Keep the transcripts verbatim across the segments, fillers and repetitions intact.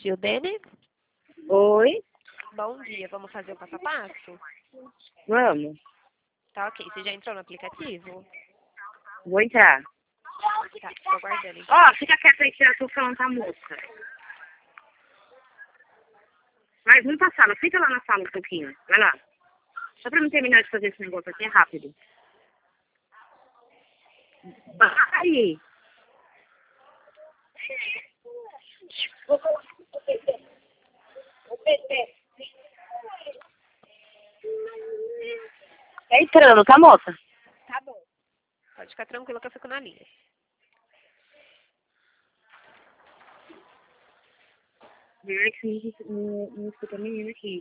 dia, Dene. Oi? Bom dia, vamos fazer o passo a passo? Vamos. Tá ok, você já entrou no aplicativo? Vou entrar. Tá, tô aguardando. Então. Ó, fica quieta aí que eu tô falando com a moça. Vai, vamos pra sala. Fica lá na sala um pouquinho. Vai lá. Só pra não terminar de fazer esse negócio aqui, é rápido. Vai! É entrando, tá, moça? Tá bom. Pode ficar tranquila que eu fico na linha. Melhor que não, não escuta a menina aqui.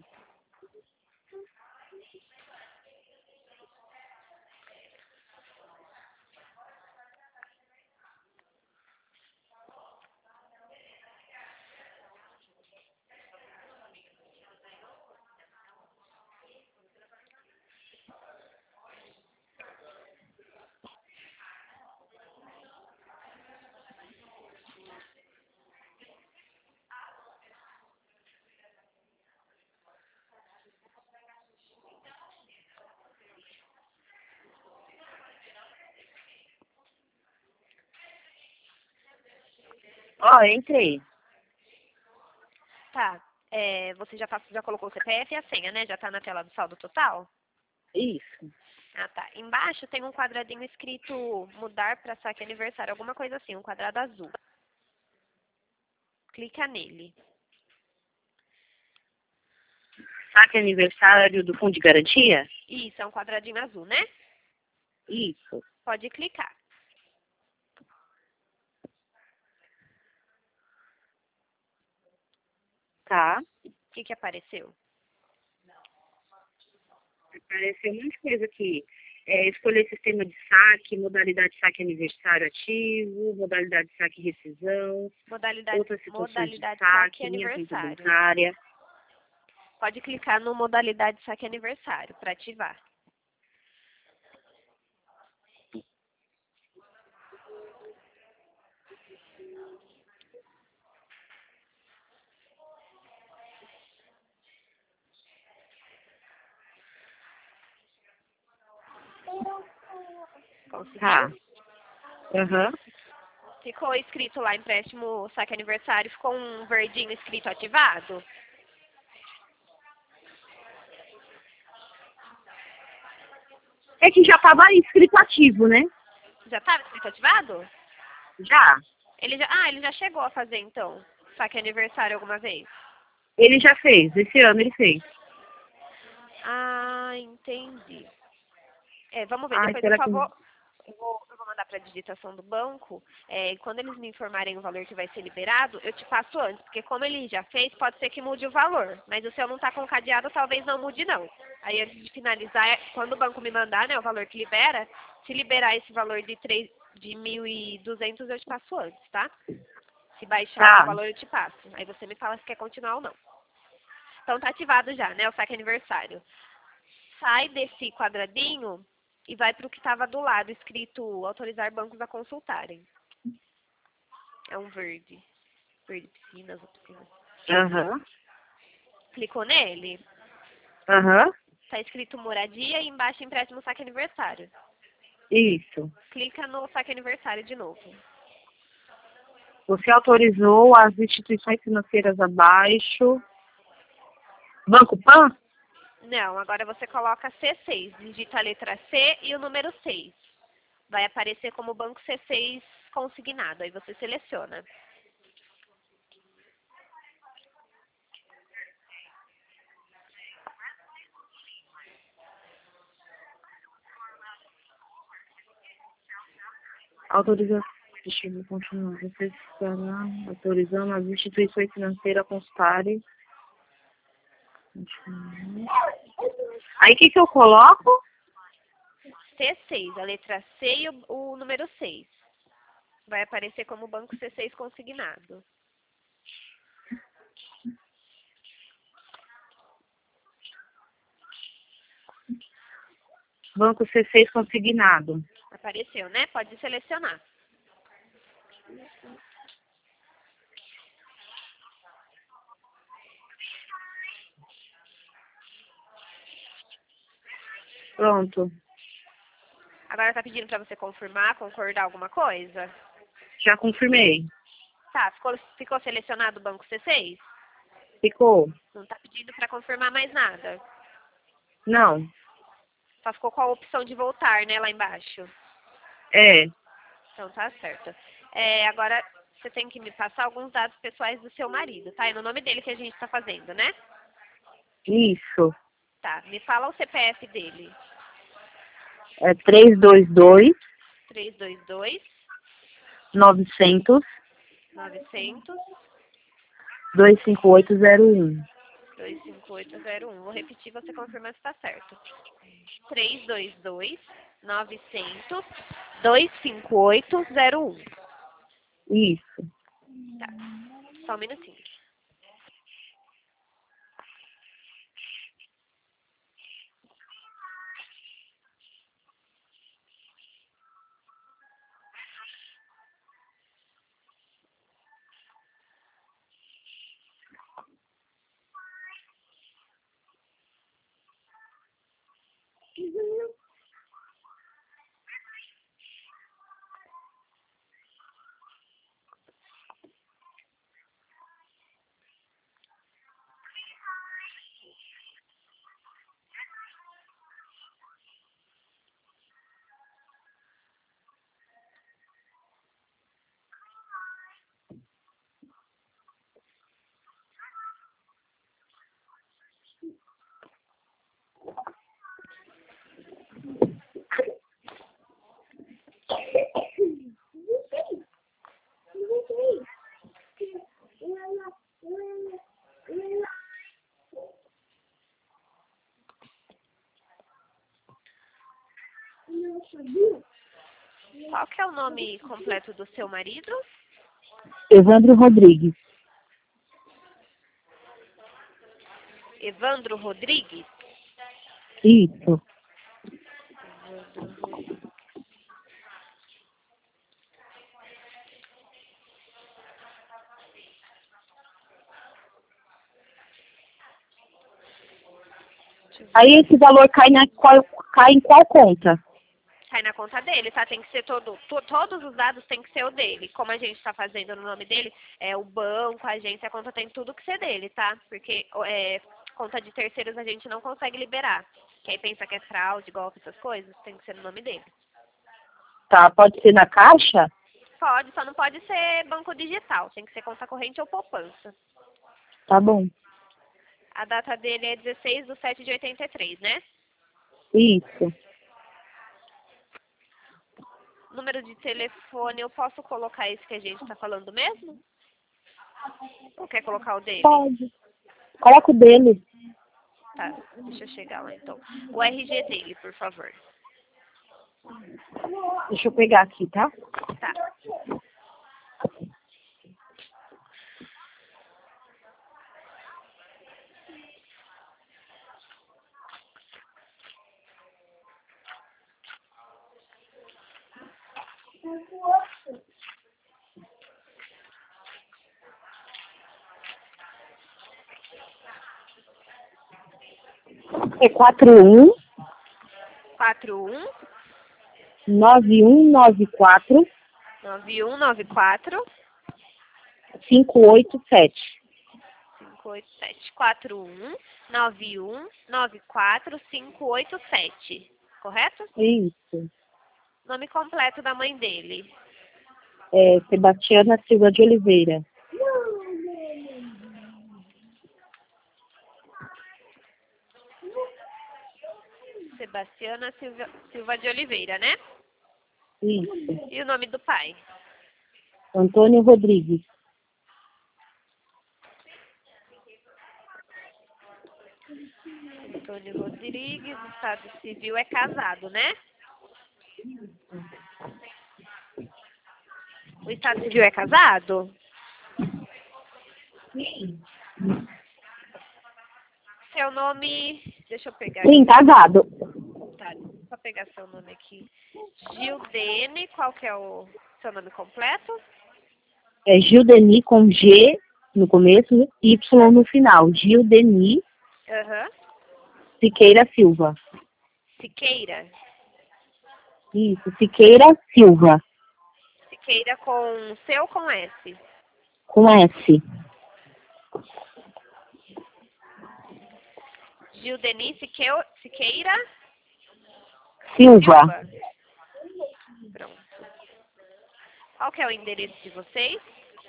Ó, entrei. Tá, é, você já, já colocou o C P F e a senha, né? Já tá na tela do saldo total? Isso. Ah, tá. Embaixo tem um quadradinho escrito mudar para saque aniversário, alguma coisa assim, um quadrado azul. Clica nele. Saque aniversário do fundo de garantia? Isso, é um quadradinho azul, né? Isso. Pode clicar. Tá. O que que apareceu? Apareceu um monte de coisa aqui. É, escolher sistema de saque, modalidade de saque aniversário ativo, modalidade de saque rescisão, Modalidade, outras situações modalidade de saque saque, e minha conta aniversário. bancária. Pode clicar no modalidade saque aniversário para ativar. Conseguiu? Tá. Aham. Uhum. Ficou escrito lá empréstimo saque aniversário, ficou um verdinho escrito ativado? É que já estava escrito ativo, né? Já estava escrito ativado? Já. Ele já, ah, ele já chegou a fazer então saque aniversário alguma vez? Ele já fez. Esse ano ele fez. Ah, entendi. É, vamos ver, Ai, depois eu será só que... vou, eu vou, eu vou mandar para a digitação do banco, é, e quando eles me informarem o valor que vai ser liberado, eu te passo antes, porque como ele já fez, pode ser que mude o valor, mas o seu não está com cadeado, talvez não mude não. Aí antes de finalizar, quando o banco me mandar, né, o valor que libera, se liberar esse valor de, três de mil e duzentos, eu te passo antes, tá? Se baixar Tá. o valor, eu te passo. Aí você me fala se quer continuar ou não. Então tá ativado já, né, o saque aniversário. Sai desse quadradinho e vai para o que estava do lado, escrito autorizar bancos a consultarem. É um verde. Verde piscina, azul piscina. Aham. Uhum. Clicou nele? Aham. Uhum. Está escrito moradia e embaixo empréstimo saque aniversário. Isso. Clica no saque aniversário de novo. Você autorizou as instituições financeiras abaixo. Banco Pan? Não, agora você coloca C seis. Digita a letra C e o número seis. Vai aparecer como banco C seis consignado. Aí você seleciona. Autorização. Deixa eu continuar. Você estará autorizando as instituições financeiras a consultarem. Aí o que, que eu coloco? C seis, a letra C e o, o número seis. Vai aparecer como banco C seis consignado. Banco C seis consignado. Apareceu, né? Pode selecionar. Pronto. Agora tá pedindo pra você confirmar, concordar alguma coisa? Já confirmei. Tá, ficou, ficou selecionado o banco C seis? Ficou? Não tá pedindo pra confirmar mais nada. Não. Só ficou com a opção de voltar, né, lá embaixo. É. Então tá certo. É, agora você tem que me passar alguns dados pessoais do seu marido, tá? É no nome dele que a gente tá fazendo, né? Isso. Tá, me fala o C P F dele. É três dois dois, três dois dois, novecentos, novecentos, dois cinco oito zero um. dois cinco oito zero um. Vou repetir, você confirma se tá certo. três dois dois, novecentos, dois cinco oito zero um. Isso. Tá, só um minutinho. Qual que é o nome completo do seu marido? Evandro Rodrigues. Evandro Rodrigues? Isso. Evandro Rodrigues. Aí esse valor cai, na qual, cai em qual conta? Cai na conta dele, tá? Tem que ser todo, to, todos os dados tem que ser o dele. Como a gente tá fazendo no nome dele, é o banco, a agência, a conta tem tudo que ser dele, tá? Porque é, conta de terceiros a gente não consegue liberar. Quem pensa que é fraude, golpe, essas coisas, tem que ser no nome dele. Tá, pode ser na caixa? Pode, só não pode ser banco digital. Tem que ser conta corrente ou poupança. Tá bom. A data dele é dezesseis de sete de oitenta e três, né? Isso. Número de telefone, eu posso colocar esse que a gente tá falando mesmo? Ou quer colocar o dele? Pode. Coloca o dele. Tá, deixa eu chegar lá então. O R G dele, por favor. Deixa eu pegar aqui, tá? Tá. É quatro um quatro um nove um nove quatro nove um nove quatro cinco oito sete. cinco oito sete. quatro um nove um nove quatro cinco oito sete. Correto? Isso. Nome completo da mãe dele. É Sebastiana Silva de Oliveira. Sebastiana Silva, Silva de Oliveira, né? Isso. E o nome do pai? Antônio Rodrigues. Antônio Rodrigues, estado civil, é casado, né? O estado civil é casado? Seu nome, deixa eu pegar Sim, aqui. casado. Tá, só pegar seu nome aqui. Gildene, qual que é o seu nome completo? É Gildeni com G no começo, Y no final. Gildeni Aham. Siqueira Silva. Siqueira? Isso, Siqueira Silva, Siqueira com C ou com S? com S. Gildeni Siqueu- Siqueira Silva, Silva. Pronto. Qual que é o endereço de vocês?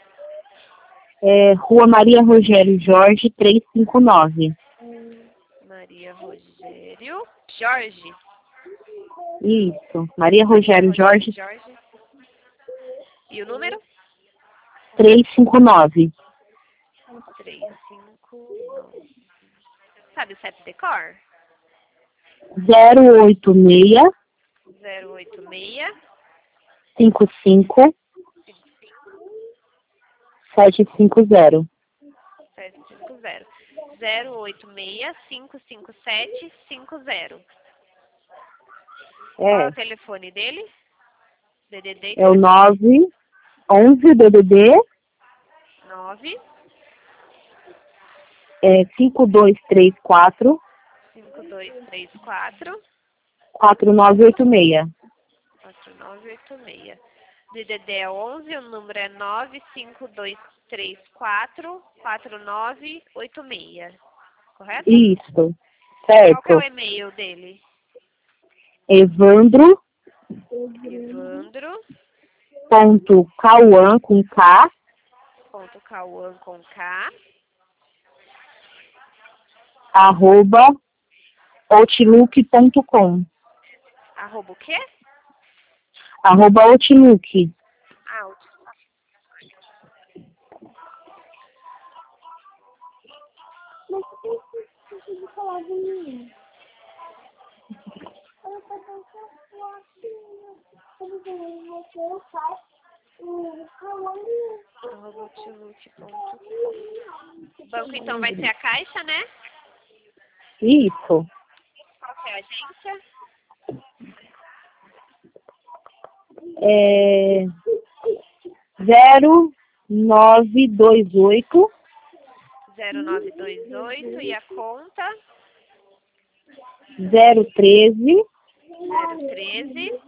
é, Rua Maria Rogério Jorge, trezentos e cinquenta e nove. Maria Rogério Jorge. Isso, Maria Rogério Jorge, Jorge. E o número? trezentos e cinquenta e nove. trezentos e cinquenta e nove. Sabe o C E P decor? zero oito seis, zero oito seis cinco cinco, sete cinco zero. sete cinco zero. zero oito seis cinco cinco sete cinco zero. Qual é É, o telefone dele? D D D é o nove onze D D D nove é, cinco dois três quatro, cinco dois três quatro quatro nove oito seis. quatro nove oito seis. D D D é onze, o número é nove cinco dois três quatro quatro nove oito seis. Correto? Isso, Qual que é o certo. e-mail dele? Evandro Evandro ponto Cauã com K, ponto Cauã com K arroba outlook ponto com. arroba o quê? Arroba Outlook. Ah, o- arroba outlook ponto com. O banco então vai ser a Caixa, né? Isso. Qual que é a agência? É zero nove dois oito zero nove dois oito e a conta zero treze zero treze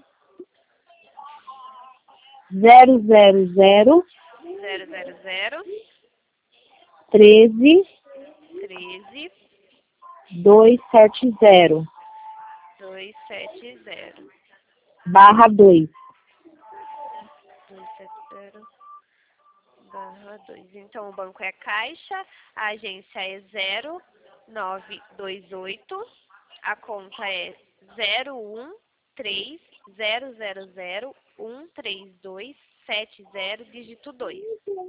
zero zero zero zero zero zero treze treze duzentos e setenta dois sete zero barra dois. dois sete zero barra dois. Então o banco é Caixa, a agência é zero nove dois oito, a conta é zero um três zero zero zero um três dois sete zero dígito dois.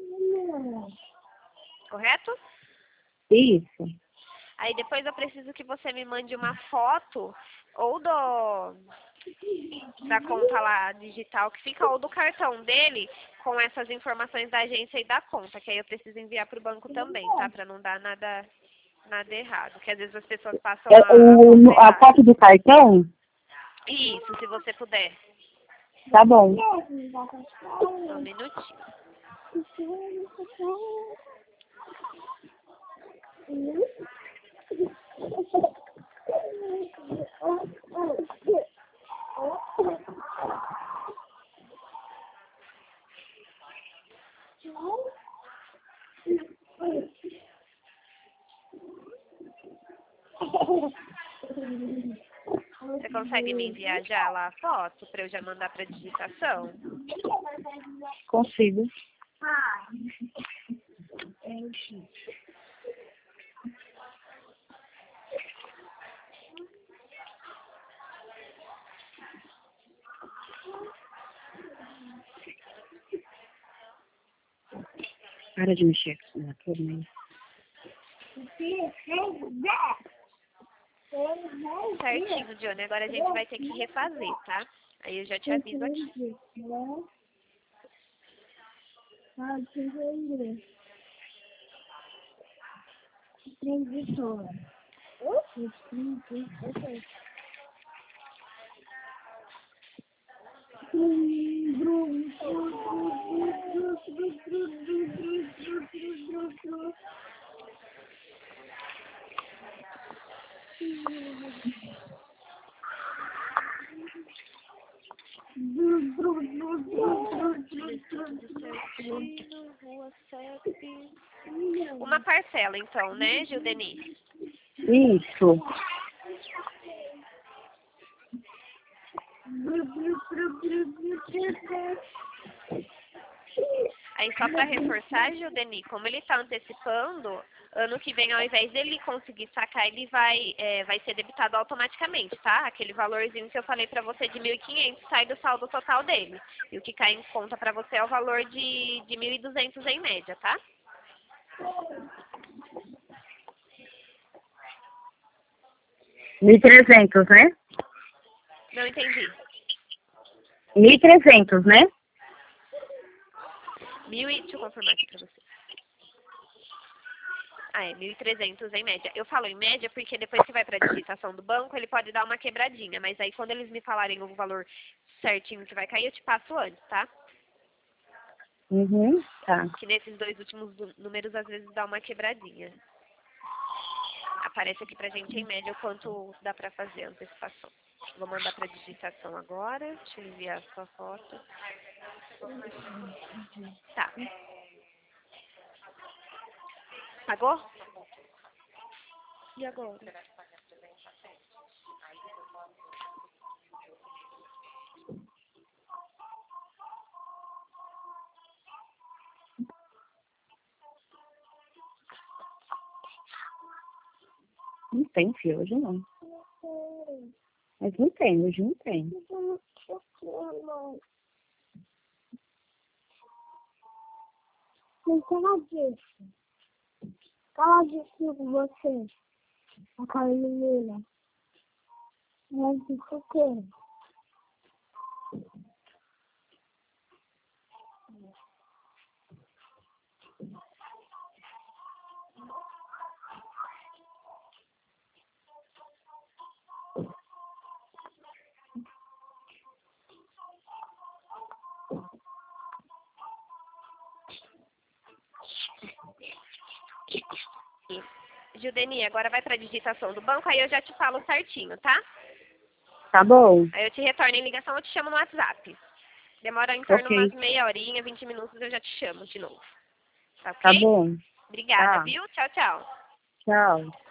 Correto? Isso. Aí depois eu preciso que você me mande uma foto ou do da conta lá digital que fica ou do cartão dele com essas informações da agência e da conta, que aí eu preciso enviar para o banco também, tá? Para não dar nada nada errado, que às vezes as pessoas passam É a, a o, conta a errada. foto do cartão? Isso, se você puder. Tá bom. Só um minutinho. Você consegue me enviar já lá a foto para eu já mandar para digitação? Consigo. Para de mexer na torneira. Certinho, Johnny. Agora a gente vai ter que refazer, tá? Aí eu já te aviso aqui. Uma parcela, então, né, Gildeni? Isso. Aí, só para reforçar, Gildeni, como ele está antecipando, ano que vem, ao invés dele conseguir sacar, ele vai, é, vai ser debitado automaticamente, tá? Aquele valorzinho que eu falei para você de mil e quinhentos sai do saldo total dele. E o que cai em conta para você é o valor de, de mil e duzentos em média, tá? mil e trezentos, né? Não entendi. mil e trezentos, né? Mil e... Deixa eu confirmar aqui pra você. Ah, é mil e trezentos em média. Eu falo em média porque depois que vai para a digitação do banco, ele pode dar uma quebradinha. Mas aí quando eles me falarem o valor certinho que vai cair, eu te passo antes, tá? Uhum, tá. Que nesses dois últimos números, às vezes, dá uma quebradinha. Aparece aqui pra gente em média o quanto dá pra fazer a antecipação. Vou mandar pra digitação agora. Deixa eu enviar a sua foto. Tá. Pagou? E agora? Não tem, filho, hoje não. Mas não tem, hoje não tem. Não tem nada disso. Fala disso com você. Aquela menina. Mas isso o quê? Gildeni, agora vai pra digitação do banco, aí eu já te falo certinho, tá? Tá bom. Aí eu te retorno em ligação, eu te chamo no WhatsApp. Demora em torno de Ok. umas meia horinha, vinte minutos, eu já te chamo de novo. Tá ok? Tá bom. Obrigada, Tá. viu? Tchau, tchau. Tchau.